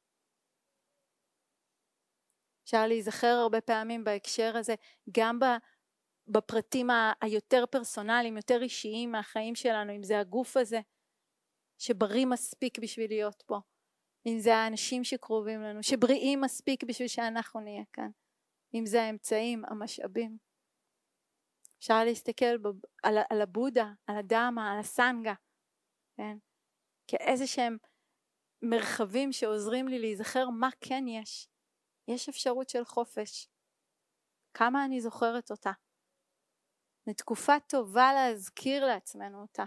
אפשר להיזכר הרבה פעמים בהקשר הזה, גם בפרטים היותר פרסונליים, יותר אישיים מהחיים שלנו, אם זה הגוף הזה שבריא מספיק בשביל להיות פה, אם זה האנשים שקרובים לנו, שבריאים מספיק בשביל שאנחנו נהיה כאן, אם זה האמצעים, המשאבים. אפשר להסתכל על הבודה, על הדמה, על הסנגה, כן? כאיזה שהם מרחבים שעוזרים לי להיזכר מה כן יש. יש אפשרות של חופש. כמה אני זוכרת אותה. זו תקופה טובה להזכיר לעצמנו אותה.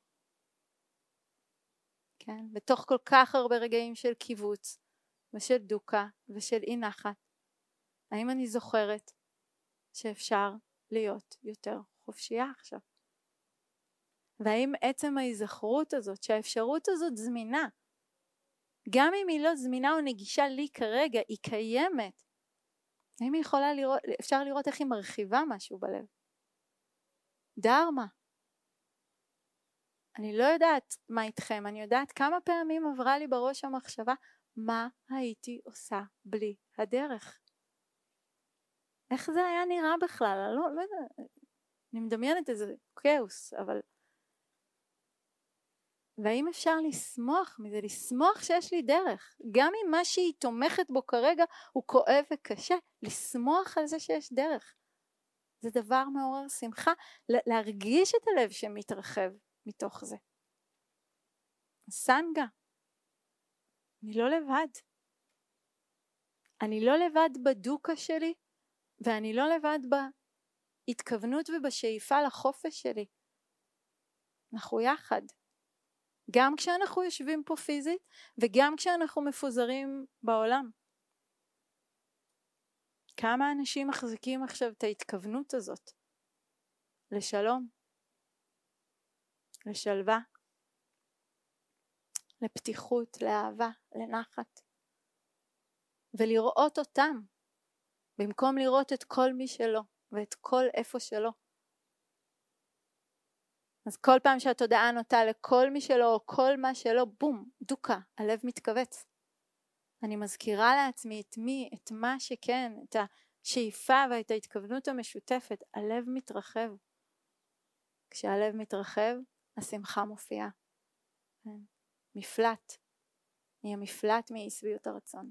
כן? בתוך כל כך הרבה רגעים של קיבוץ, ושל דוקה, ושל אי נחת. האם אני זוכרת שאפשר להיות יותר חופשייה עכשיו? והאם עצם ההיזכרות הזאת, שהאפשרות הזאת זמינה, גם אם היא לא זמינה או נגישה לי כרגע, היא קיימת. האם היא יכולה לראות, אפשר לראות איך היא מרחיבה משהו בלב? דרמה. אני לא יודעת מה איתכם, אני יודעת כמה פעמים עברה לי בראש המחשבה, מה הייתי עושה בלי הדרך? איך זה היה נראה בכלל? לא יודע, אני מדמיינת איזה כאוס, אבל והאם אפשר לשמוח מזה, לשמוח שיש לי דרך, גם אם מה שהיא תומכת בו כרגע הוא כואב וקשה, לשמוח על זה שיש דרך. זה דבר מעורר שמחה, להרגיש את הלב שמתרחב מתוך זה. סנגה, אני לא לבד. אני לא לבד בדוקה שלי, ואני לא לבד בהתכוונות ובשאיפה לחופש שלי. אנחנו יחד. גם כשאנחנו יושבים פה פיזית, וגם כשאנחנו מפוזרים בעולם. כמה אנשים מחזיקים עכשיו את ההתכוונות הזאת? לשלום, לשלווה, לפתיחות, לאהבה, לנחת. ולראות אותם, במקום לראות את כל מי שלא, ואת כל איפה שלא. אז כל פעם שהתודעה נוטה לכל מי שלא, או כל מה שלא, בום, דוקה, הלב מתכווץ. אני מזכירה לעצמי את מי, את מה שכן, את השאיפה ואת ההתכוונות המשותפת, הלב מתרחב. כשהלב מתרחב, השמחה מופיעה. מפלט, היא המפלט מאי שביעות הרצון.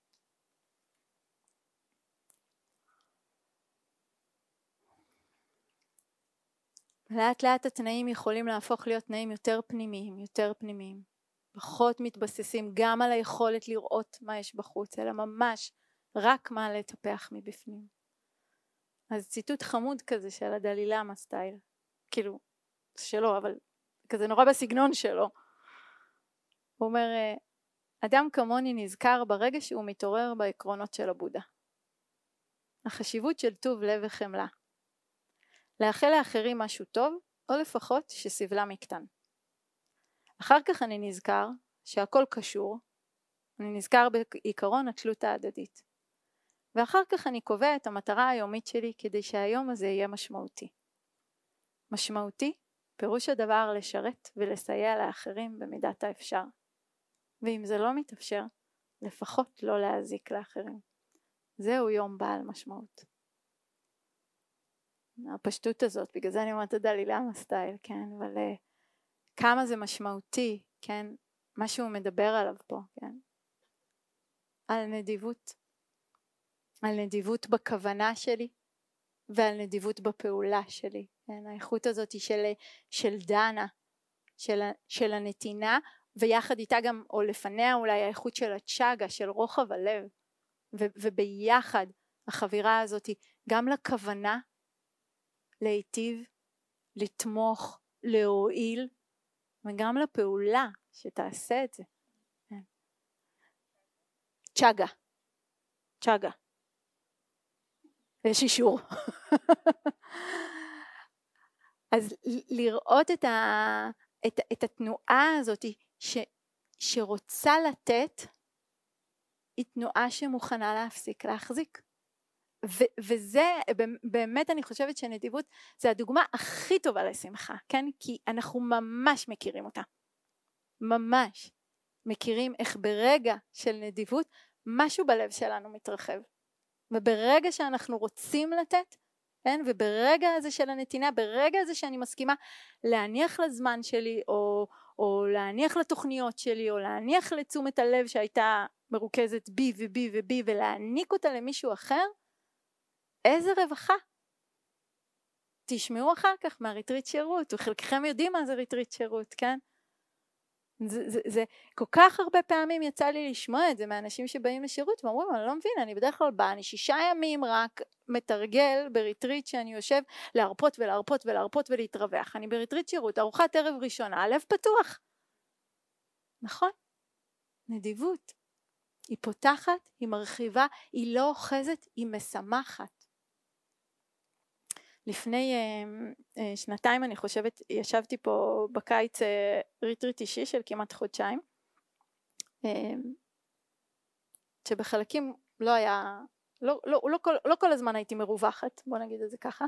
לאט לאט התנאים יכולים להפוך להיות תנאים יותר פנימיים, פחות מתבססים גם על היכולת לראות מה יש בחוץ, אלא ממש רק מה לטפח מבפנים. אז ציטוט חמוד כזה של הדלי למה סטייל, כאילו שלו, אבל כזה נורא בסגנון שלו. הוא אומר, אדם כמוני נזכר ברגע שהוא מתעורר בעקרונות של הבודה. החשיבות של טוב לב וחמלה. לאחל לאחרים משהו טוב, או לפחות שסבלם יקטן. אחר כך אני נזכר שהכל קשור, אני נזכר בעיקרון התלות ההדדית. ואחר כך אני קובע את המטרה היומית שלי כדי שהיום הזה יהיה משמעותי. משמעותי, פירוש הדבר לשרת ולסייע לאחרים במידת האפשר. ואם זה לא מתאפשר, לפחות לא להזיק לאחרים. זהו יום בעל משמעות. הפשטות הזאת, בגלל זה אני אומרת דלי למה סטייל, כן, אבל כמה זה משמעותי, כן, מה שהוא מדבר עליו פה, כן, על נדיבות, על נדיבות בכוונה שלי, ועל נדיבות בפעולה שלי, כן, האיכות הזאת של דנה, של הנתינה, ויחד איתה גם, או לפניה אולי האיכות של הצ'אגה, של רוחב הלב, וביחד החבירה הזאת, גם לכוונה, להיטיב, לתמוך, להועיל, וגם לפעולה שתעשה את זה. צ'אגה. יש אישור. אז לראות את התנועה הזאת שרוצה לתת, היא תנועה שמוכנה להפסיק, להחזיק. וזה באמת אני חושבת שנדיבות זה הדוגמה הכי טובה לשמחה, כן? כי אנחנו ממש מכירים אותה, ממש מכירים איך ברגע של נדיבות משהו בלב שלנו מתרחב, וברגע שאנחנו רוצים לתת, כן? וברגע הזה של הנתינה, ברגע הזה שאני מסכימה להניח לזמן שלי, או להניח לתוכניות שלי, או להניח לתשומת הלב שהייתה מרוכזת בי ובי ובי, ולהעניק אותה למישהו אחר, איזה רווחה. תשמעו אחר כך מהריטריט שירות, וחלקכם יודעים מה זה ריטריט שירות, כן? זה כל כך הרבה פעמים יצא לי לשמוע את זה מאנשים שבאים לשירות ואומרים, אני לא מבין, אני בדרך כלל באה, אני 6 ימים רק מתרגל בריטריט שאני יושב להרפות ולהרפות ולהרפות ולהתרווח. אני בריטריט שירות, ארוחת ערב ראשונה, הלב פתוח. נכון? נדיבות. היא פותחת, היא מרחיבה, היא לא אוחזת, היא משמחת. לפני 2 אני חושבת, ישבתי פה בקיץ ריטריט אישי של כמעט חודשיים, שבחלקים לא היה, לא כל הזמן הייתי מרווחת, בוא נגיד את זה ככה,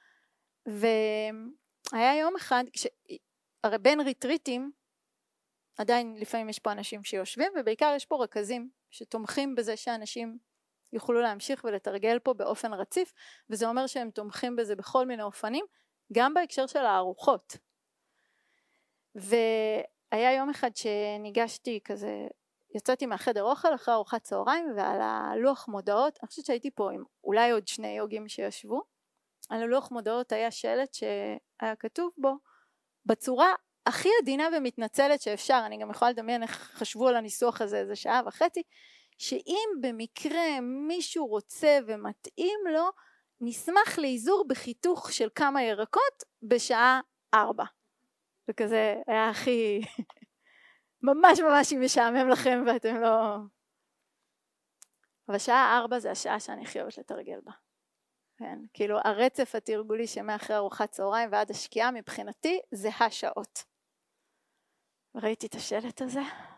והיה יום אחד, הרי בין ריטריטים, עדיין לפעמים יש פה אנשים שיושבים, ובעיקר יש פה רכזים שתומכים בזה שאנשים יוכלו להמשיך ולתרגל פה באופן רציף, וזה אומר שהם תומכים בזה בכל מיני אופנים, גם בהקשר של הארוחות. היה יום אחד שניגשתי כזה, יצאתי מהחדר אוכל אחרי ארוחת צהריים, ועל הלוח מודעות, אני חושבת שהייתי פה עם אולי עוד 2 יוגים שישבו, על הלוח מודעות היה שלט שהיה כתוב בו, בצורה הכי עדינה ומתנצלת שאפשר, אני גם יכולה לדמיין איך חשבו על הניסוח הזה איזה 1.5 שעה, שאם במקרה מישהו רוצה ומתאים לו, נשמח לאיזור בחיתוך של כמה ירקות בשעה 4. וכזה היה הכי, ממש ממש משעמם לכם ואתם לא... אבל שעה 4 זה השעה שאני חייבת לתרגל בה. כן, כאילו הרצף התרגולי שמאחרי ארוחת צהריים ועד השקיעה מבחינתי זה השעות. ראיתי את השלט הזה,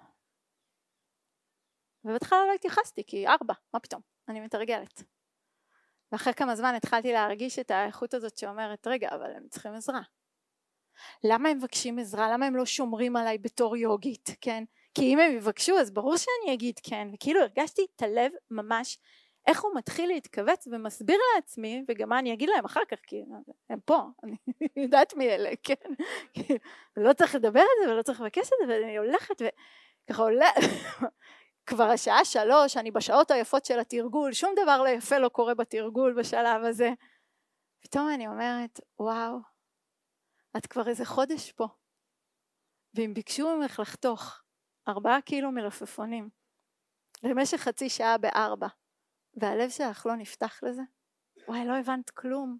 ובהתחלה לא התייחסתי כי 4, מה פתאום, אני מתרגלת. ואחרי כמה זמן התחלתי להרגיש את האיכות הזאת שאומרת, רגע, אבל הם צריכים עזרה. למה הם מבקשים עזרה? למה הם לא שומרים עליי בתור יוגית, כן? כי אם הם יבקשו אז ברור שאני אגיד כן, וכאילו הרגשתי את הלב ממש, איך הוא מתחיל להתכווץ ומסביר לעצמי, וגם מה אני אגיד להם אחר כך, כי הם פה, אני יודעת מי אלה, כן? לא צריך לדבר על זה ולא צריך לבקש את זה, ואני הולכת וככה עולה, כבר השעה 3, אני בשעות היפות של התרגול, שום דבר לא יפה לא קורה בתרגול בשלב הזה. פתאום אני אומרת, וואו, את כבר איזה חודש פה, ואם ביקשו ממך לחתוך 4 קילו מלפפונים, למשך חצי שעה ב4, והלב שלך לא נפתח לזה, וואי, לא הבנת כלום.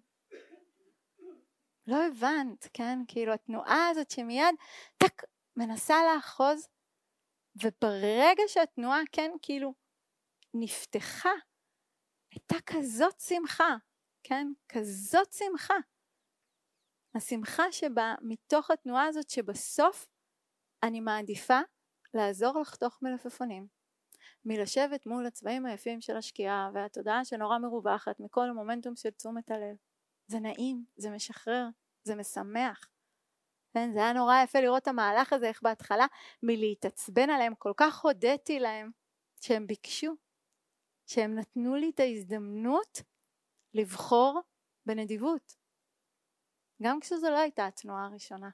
לא הבנת, כן? כאילו התנועה הזאת שמיד, טק, מנסה לאחוז, וברגע שהתנועה, כן, כאילו, נפתחה, הייתה כזאת שמחה, כן? כזאת שמחה. השמחה שבאה מתוך התנועה הזאת שבסוף אני מעדיפה לעזור לחתוך מלפפונים, מלשבת מול הצבעים היפים של השקיעה והתודעה שנורא מרווחת מכל המומנטום של תשומת הלב. זה נעים, זה משחרר, זה משמח. כן, זה היה נורא יפה לראות את המהלך הזה, איך בהתחלה מלהתעצבן עליהם, כל כך הודיתי להם שהם ביקשו, שהם נתנו לי את ההזדמנות לבחור בנדיבות. גם כשזו לא הייתה התנועה הראשונה.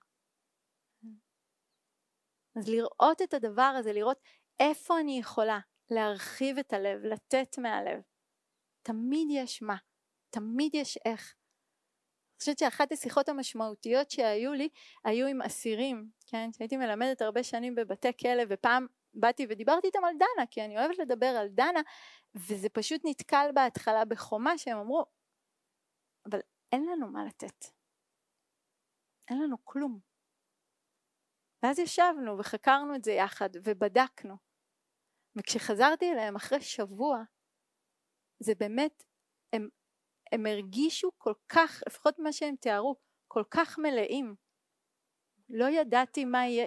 אז לראות את הדבר הזה, לראות איפה אני יכולה להרחיב את הלב, לתת מהלב. תמיד יש מה, תמיד יש איך. אני חושבת שאחת השיחות המשמעותיות שהיו לי, היו עם אסירים, כן? שהייתי מלמדת הרבה שנים בבתי כלא, ופעם באתי ודיברתי איתם על דנה, כי אני אוהבת לדבר על דנה, וזה פשוט נתקל בהתחלה בחומה שהם אמרו, אבל אין לנו מה לתת. אין לנו כלום. ואז ישבנו וחקרנו את זה יחד ובדקנו. וכשחזרתי אליהם אחרי שבוע, זה באמת, הם הרגישו כל כך, לפחות מה שהם תיארו, כל כך מלאים. לא ידעתי מה יהיה.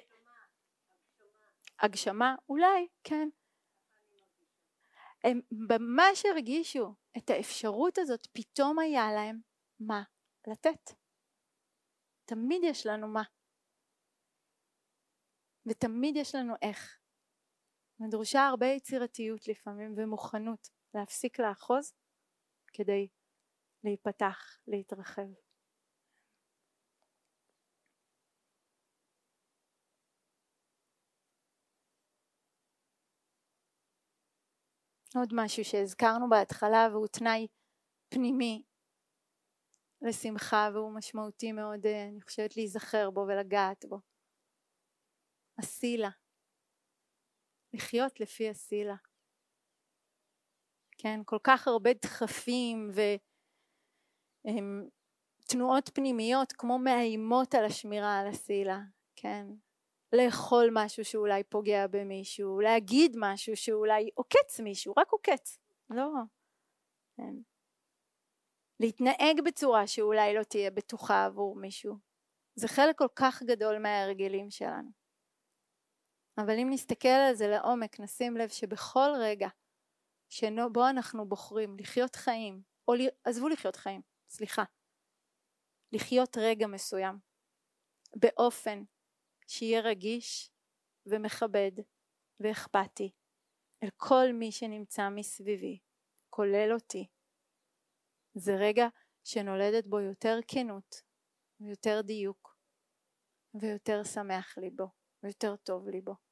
הגשמה, אולי, כן. הם ממש הרגישו את האפשרות הזאת, פתאום היה להם מה לתת. תמיד יש לנו מה. ותמיד יש לנו איך. מדרושה הרבה יצירתיות לפעמים ומוכנות להפסיק לאחוז כדי להיפתח, להתרחב. עוד משהו שהזכרנו בהתחלה והוא תנאי פנימי לשמחה והוא משמעותי מאוד, אני חושבת להיזכר בו ולגעת בו. הסילה. לחיות לפי הסילה. כן, כל כך הרבה דחפים ותנועות פנימיות כמו מאיימות על השמירה על הסילה, כן. לאכול משהו שאולי פוגע במישהו, להגיד משהו שאולי עוקץ מישהו, רק עוקץ. לא. כן. להתנהג בצורה שאולי לא תהיה בטוחה עבור מישהו. זה חלק כל כך גדול מההרגלים שלנו. אבל אם נסתכל על זה לעומק, נשים לב שבכל רגע שבו אנחנו בוחרים לחיות חיים, או עזבו לחיות חיים, סליחה, לחיות רגע מסוים, באופן שיהיה רגיש ומכבד ואכפתי אל כל מי שנמצא מסביבי, כולל אותי. זה רגע שנולדת בו יותר כנות, ויותר דיוק, ויותר שמח לי בו. יותר טוב לי בו.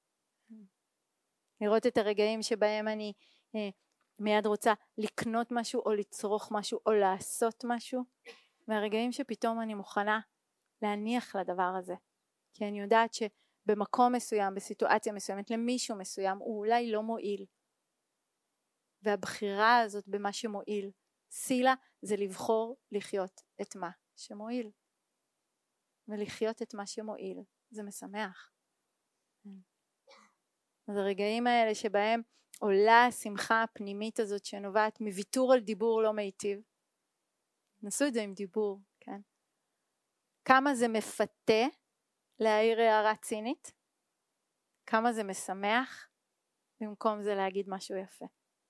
לראות את הרגעים שבהם אני מיד רוצה לקנות משהו או לצרוך משהו או לעשות משהו, והרגעים שפתאום אני מוכנה להניח לדבר הזה, כי אני יודעת שבמקום מסוים, בסיטואציה מסוימת, למישהו מסוים הוא אולי לא מועיל, והבחירה הזאת במה שמועיל סילה זה לבחור לחיות את מה שמועיל, ולחיות את מה שמועיל זה משמח. אז הרגעים האלה שבהם עולה השמחה הפנימית הזאת שנובעת מוויתור על דיבור לא מיטיב, נסו את זה עם דיבור, כן? כמה זה מפתה להעיר הערה צינית, כמה זה משמח במקום זה להגיד משהו יפה.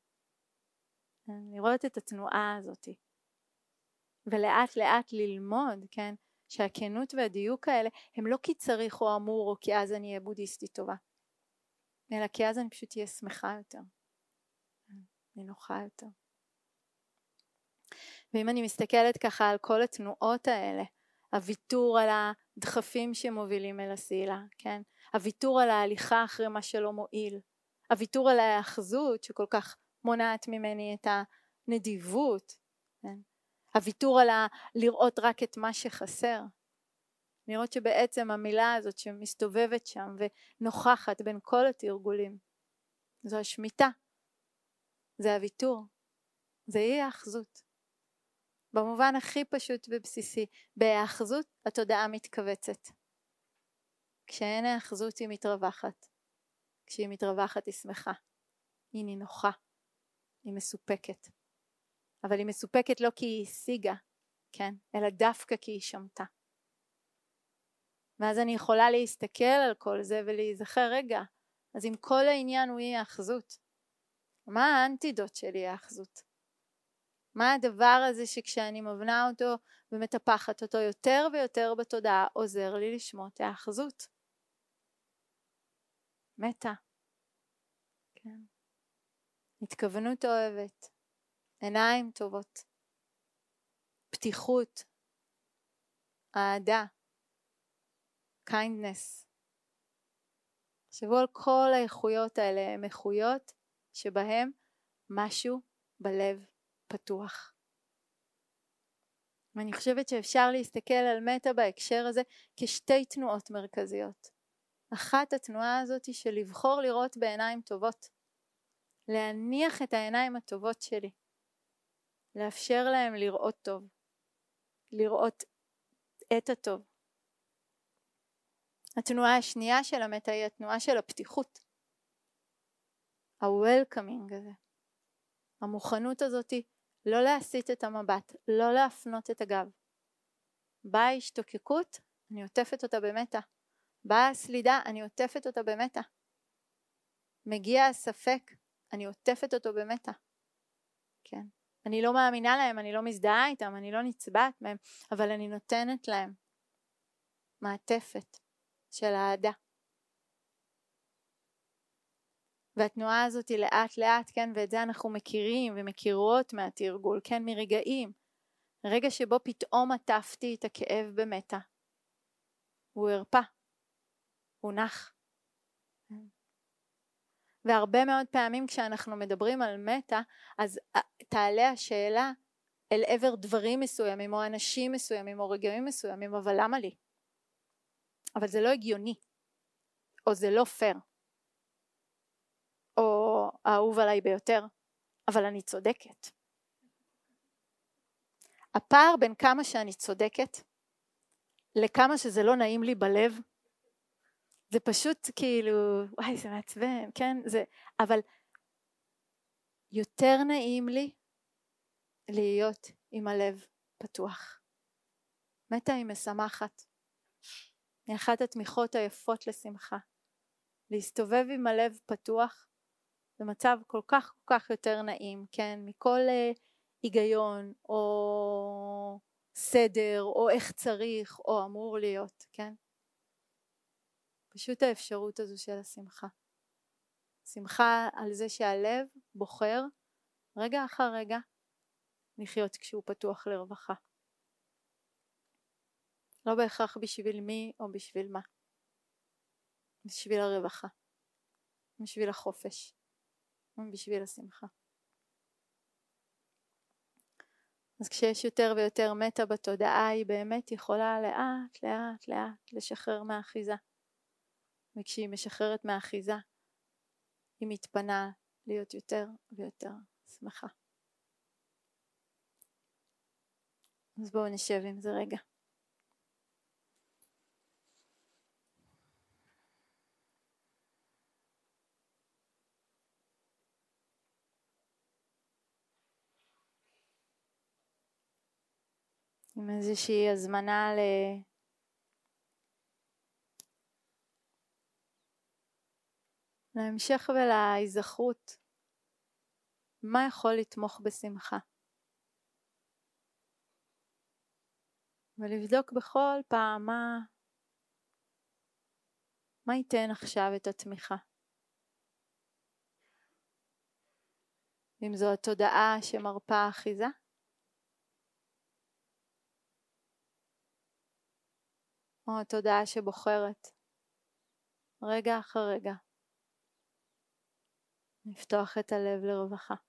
לראות את התנועה הזאת ולאט לאט ללמוד, כן, שהכנות והדיוק האלה הם לא כי צריך או אמור או כי אז אני אהיה בודהיסטית טובה, אלא כי אז אני פשוט אהיה שמחה יותר, נינוחה יותר. ואם אני מסתכלת ככה על כל התנועות האלה, הוויתור על הדחפים שמובילים אל הסילה, כן? הוויתור על ההליכה אחרי מה שלא מועיל, הוויתור על ההאחזות שכל כך מונעת ממני את הנדיבות, כן? הוויתור על לראות רק את מה שחסר, לראות שבעצם המילה הזאת שמסתובבת שם ונוכחת בין כל התרגולים, זו השמיטה, זה הוויתור, זה אי האחזות. במובן הכי פשוט ובסיסי, בהאחזות התודעה מתכווצת. כשאין האחזות היא מתרווחת, כשהיא מתרווחת היא שמחה, היא נינוחה, היא מסופקת. אבל היא מסופקת לא כי היא השיגה, כן? אלא דווקא כי היא שמתה. ואז אני יכולה להסתכל על כל זה ולהיזכר, רגע, אז אם כל העניין הוא אי האחזות, מה האנטידוט שלי האחזות? מה הדבר הזה שכשאני מבנה אותו ומטפחת אותו יותר ויותר בתודעה עוזר לי לשמות האחזות? מתה, כן. התכוונות אוהבת, עיניים טובות, פתיחות, אהדה, kindness. תחשבו על כל האיכויות האלה, הן איכויות שבהם משהו בלב פתוח. ואני חושבת שאפשר להסתכל על מטה בהקשר הזה כשתי תנועות מרכזיות. אחת, התנועה הזאת היא של לבחור לראות בעיניים טובות, להניח את העיניים הטובות שלי, לאפשר להם לראות טוב, לראות את הטוב. התנועה השנייה של המטה היא התנועה של הפתיחות, ה-welcoming הזה, המוכנות הזאת היא לא להסיט את המבט, לא להפנות את הגב. באה השתוקקות, אני עוטפת אותה במטה. באה הסלידה, אני עוטפת אותה במטה. מגיע הספק, אני עוטפת אותו במטה. כן. אני לא מאמינה להם, אני לא מזדהה איתם, אני לא נצבעת מהם, אבל אני נותנת להם מעטפת של אהדה. והתנועה הזאת היא לאט לאט, כן, ואת זה אנחנו מכירים ומכירות מהתרגול, כן, מרגעים. רגע שבו פתאום עטפתי את הכאב במטה. הוא הרפא. הוא נח. והרבה מאוד פעמים כשאנחנו מדברים על מטה, אז תעלה השאלה אל עבר דברים מסוימים, או אנשים מסוימים, או רגעים מסוימים, אבל למה לי? אבל זה לא הגיוני, או זה לא פייר, או האהוב עליי ביותר, אבל אני צודקת. הפער בין כמה שאני צודקת, לכמה שזה לא נעים לי בלב, זה פשוט כאילו, וואי זה מעצבן, כן? אבל יותר נעים לי להיות עם הלב פתוח. מטה היא משמחת. היא אחת התמיכות היפות לשמחה. להסתובב עם הלב פתוח, זה מצב כל כך יותר נעים, כן? מכל היגיון, או סדר, או איך צריך, או אמור להיות, כן? פשוט האפשרות הזו של השמחה. שמחה על זה שהלב בוחר רגע אחר רגע לחיות כשהוא פתוח לרווחה. לא בהכרח בשביל מי או בשביל מה. בשביל הרווחה, בשביל החופש, בשביל השמחה. אז כשיש יותר ויותר מטה בתודעה, היא באמת יכולה לאט לאט לאט לשחרר מהאחיזה. וכשהיא משחררת מהאחיזה, היא מתפנה להיות יותר ויותר שמחה. אז בואו נשב עם זה רגע. עם איזושהי הזמנה להמשך ולהיזכרות. מה יכול לתמוך בשמחה? ולבדוק בכל פעם מה ייתן עכשיו את התמיכה. אם זו התודעה שמרפאה אחיזה, או התודעה שבוחרת רגע אחר רגע לפתוח את הלב לרווחה.